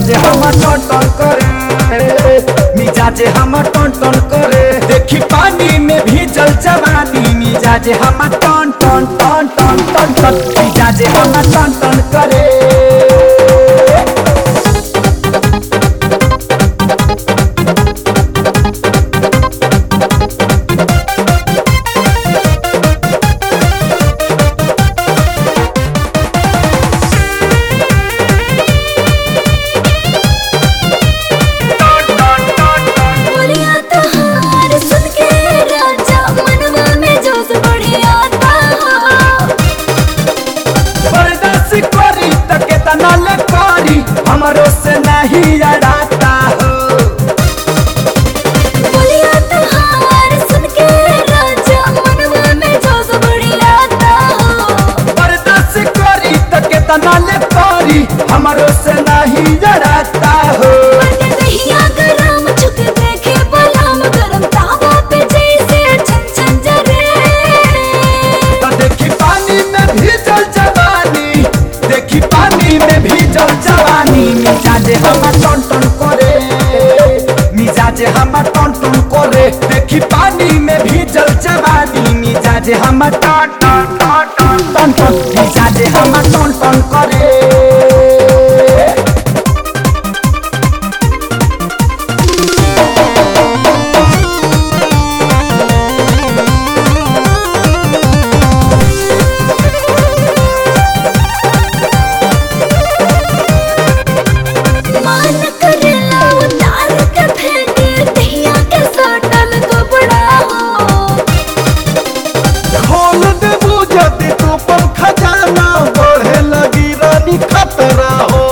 मिजाजे हम टन टन करे, मिजाजे हम टन टन करे। देखी पानी में भीजल जवानी, मिजाजे हम टन टन टन टन टन टन, मिजाजे हम टन टन करे। हमरो से नहीं अड़ाता हो बोलिया तुहार सुन के राजा मनवा में जोश बड़ी आता हो। बर्दाश्त करी तो केतना ले पारी, हमरो से नहीं अड़ाता हो। बटे दहिया गरम छुक देखे बलाम गरम तावा पे जैसे छन छन जरे। तो देखी पानी में भीजल जवानी, देखी पानी में भीजल जवानी, मिजाजे हम टन टन करे, मिजाजे हम टन टन करे। देखी पानी में भीजल जवानी, मिजाजे हम टन टन टन टन टन टन, मिजाजे हम टन टन करे। मान करेला उतार के फेंके दहिया के सटल कपड़ा हो। खोल देबू जदि तू पर खजाना, बढ़े लगी रानी खतरा हो।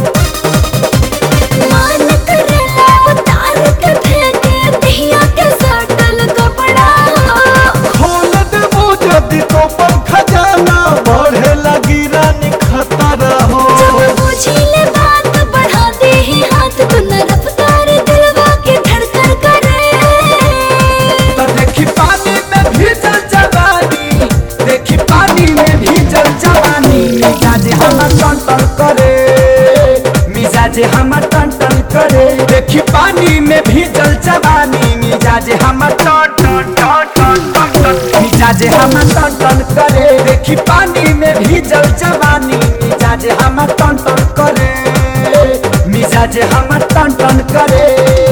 मान करेला उतार के फेंके दहिया के सटल कपड़ा हो। खोल देबू जदि तू पर खजाना, बढ़े लगी रानी खतरा हो। जब बुझिले बात बढ़ा दे ही हाथ तो न रफ्तार दिलवा के धड़कन करे। तो देखी पानी में भीजल जवानी, देखी पानी में भीजल जवानी, मिजाजे हम टन टन करे, मिजाजे हम टन टन करे। देखी पानी में भीजल जवानी, मिजाजे हम टन टन टन टन टन टन, मिजाजे हम टन टन करे। देखी पानी में भीजल जवानी, मिजाजे हम टन टन करे, मिजाजे हम टन टन करे।